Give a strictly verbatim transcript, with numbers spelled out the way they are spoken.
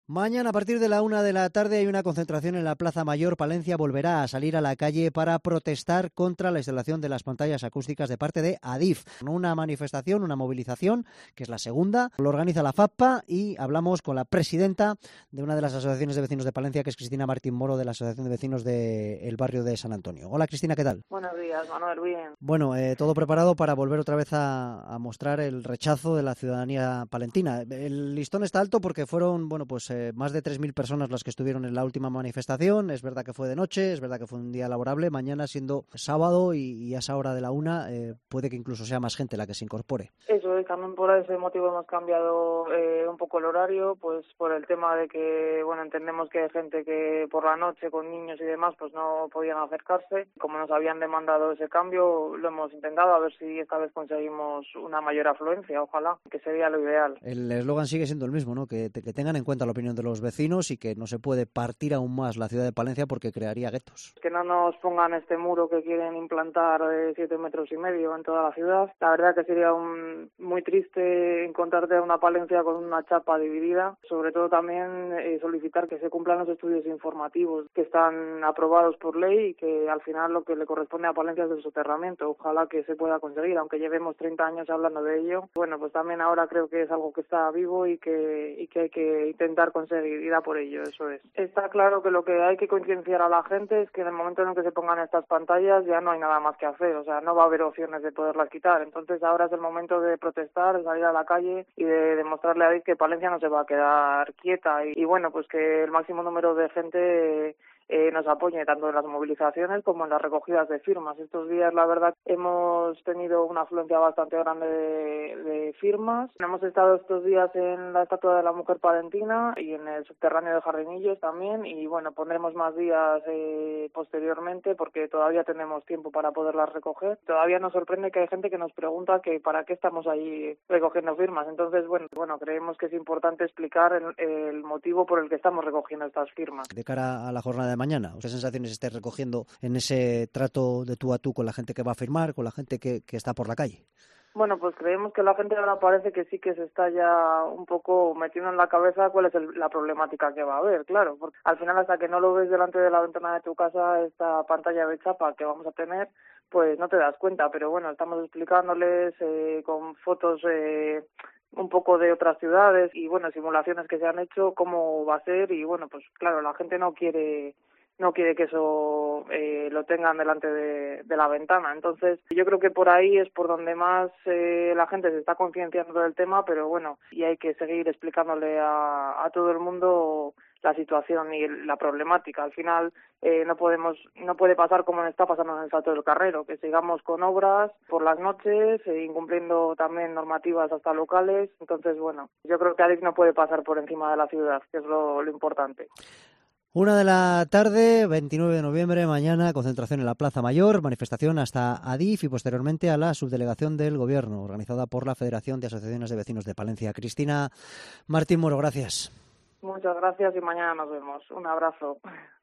Mañana a partir de la una de la tarde hay una concentración en la Plaza Mayor. Palencia volverá a salir a la calle para protestar contra la instalación de las pantallas acústicas de parte de Adif. Una manifestación, una movilización, que es la segunda, lo organiza la FAPPA y hablamos con la presidenta de una de las asociaciones de vecinos de Palencia, que es Cristina Martín Moro, de la Asociación de Vecinos del barrio de San Antonio. Hola Cristina, ¿qué tal? Buenos días, Manuel, bien. Bueno, eh, todo preparado para volver otra vez a, a mostrar el rechazo de la ciudadanía palentina. El listón está alto porque fueron, bueno, pues eh, más de tres mil personas las que estuvieron en la última manifestación. Es verdad que fue de noche, es verdad que fue un día laborable. Mañana, siendo sábado y, y a esa hora de la una, eh, puede que incluso sea más gente la que se incorpore. Eso es, también por ese motivo hemos cambiado eh, un poco el horario, pues por el tema de que, bueno, entendemos que hay gente que por la noche con niños y demás pues no podían acercarse. Como nos habían demandado ese cambio, lo hemos intentado, a ver si esta vez conseguimos una mayor afluencia, ojalá, que sería lo ideal. El eslogan sigue siendo el mismo, ¿no? Que, que tengan en cuenta la opinión de los vecinos y que no se puede partir aún más la ciudad de Palencia porque crearía guetos. Que no nos pongan este muro que quieren implantar de siete metros y medio en toda la ciudad. La verdad que sería un, muy triste encontrarte una Palencia con una chapa dividida. Sobre todo también eh, solicitar que se cumplan los estudios informativos que están aprobados por ley y que al final lo que le corresponde a Palencia es el soterramiento. Ojalá que se pueda conseguir, aunque llevemos treinta años hablando de ello. Bueno, pues también ahora creo que es algo que está vivo y que, y que hay que intentar conseguir ir a por ello, eso es. Está claro que lo que hay que concienciar a la gente es que en el momento en el que se pongan estas pantallas ya no hay nada más que hacer, o sea, no va a haber opciones de poderlas quitar. Entonces ahora es el momento de protestar, de salir a la calle y de demostrarle a Adif que Palencia no se va a quedar quieta y, y bueno, pues que el máximo número de gente Eh, nos apoye tanto en las movilizaciones como en las recogidas de firmas. Estos días, la verdad, hemos tenido una afluencia bastante grande de, de firmas. Hemos estado estos días en la Estatua de la Mujer Palentina y en el subterráneo de Jardinillos también, y bueno, pondremos más días eh, posteriormente porque todavía tenemos tiempo para poderlas recoger. Todavía nos sorprende que hay gente que nos pregunta que para qué estamos ahí recogiendo firmas. Entonces, bueno, bueno, creemos que es importante explicar el, el motivo por el que estamos recogiendo estas firmas. De cara a la jornada de mañana, ¿qué sensaciones estáis recogiendo en ese trato de tú a tú con la gente que va a firmar, con la gente que, que está por la calle? Bueno, pues creemos que la gente ahora parece que sí que se está ya un poco metiendo en la cabeza cuál es el, la problemática que va a haber, claro, porque al final hasta que no lo ves delante de la ventana de tu casa, esta pantalla de chapa que vamos a tener, pues no te das cuenta, pero bueno, estamos explicándoles eh, con fotos eh, un poco de otras ciudades y bueno, simulaciones que se han hecho, cómo va a ser y bueno, pues claro, la gente no quiere no quiere que eso eh, lo tengan delante de, de la ventana. Entonces, yo creo que por ahí es por donde más eh, la gente se está concienciando del tema, pero bueno, y hay que seguir explicándole a, a todo el mundo la situación y la problemática. Al final eh, no podemos, no puede pasar como está pasando en el Salto del Carrero, que sigamos con obras por las noches, eh, incumpliendo también normativas hasta locales. Entonces, bueno, yo creo que Adif no puede pasar por encima de la ciudad, que es lo, lo importante. Una de la tarde, veintinueve de noviembre, mañana, concentración en la Plaza Mayor, manifestación hasta Adif y posteriormente a la subdelegación del Gobierno, organizada por la Federación de Asociaciones de Vecinos de Palencia. Cristina Martín Moro, gracias. Muchas gracias y mañana nos vemos. Un abrazo.